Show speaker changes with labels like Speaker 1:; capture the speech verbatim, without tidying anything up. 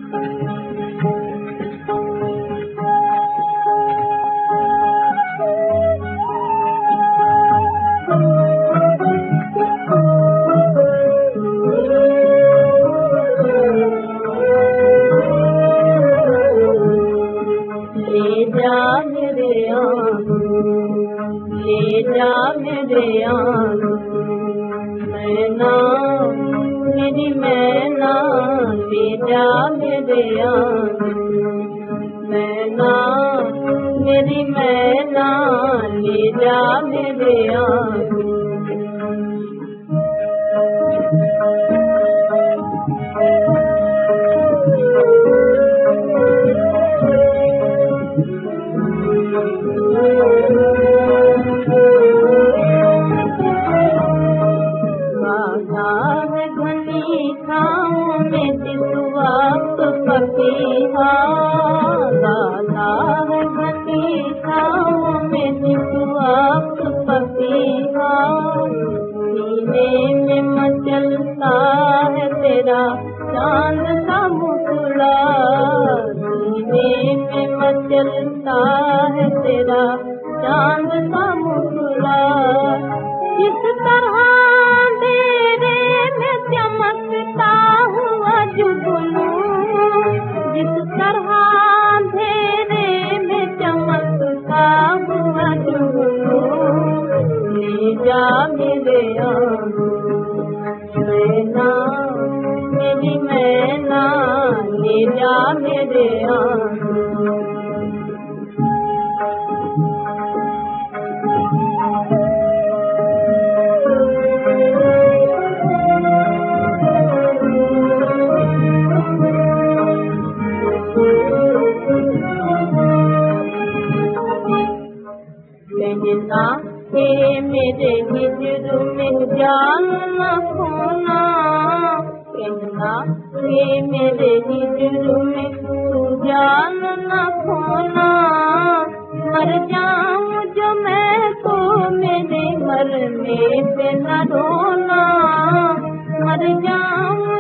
Speaker 1: ले जा मेरे आंगन, मैना मेरी मैना ले जा मेरे आंगन, मैना मेरी मैना ले जा मेरे आंगन। पपीहा बाला है घनी छाँव में निस्वार्थ पपीहा, सीने में मचलता है तेरा चांद का मुखड़ा, सीने में मचलता है तेरा चांद का मुखड़ा। जिस तरह अंधेरे में चमकता हुआ जुगनू, जिस तरह अंधेरे में चमकता हुआ जुगनू, ले जा मेरे आंगन, मैना मेरी मैना ले जा मेरे आंगन। कहना हे मेरे हिजर में जान न खोना, कहना हे मेरे हिजर में तू जान न खोना, मर जाऊं जो मैं तो मेरे मरने पे न रोना, मर जाऊं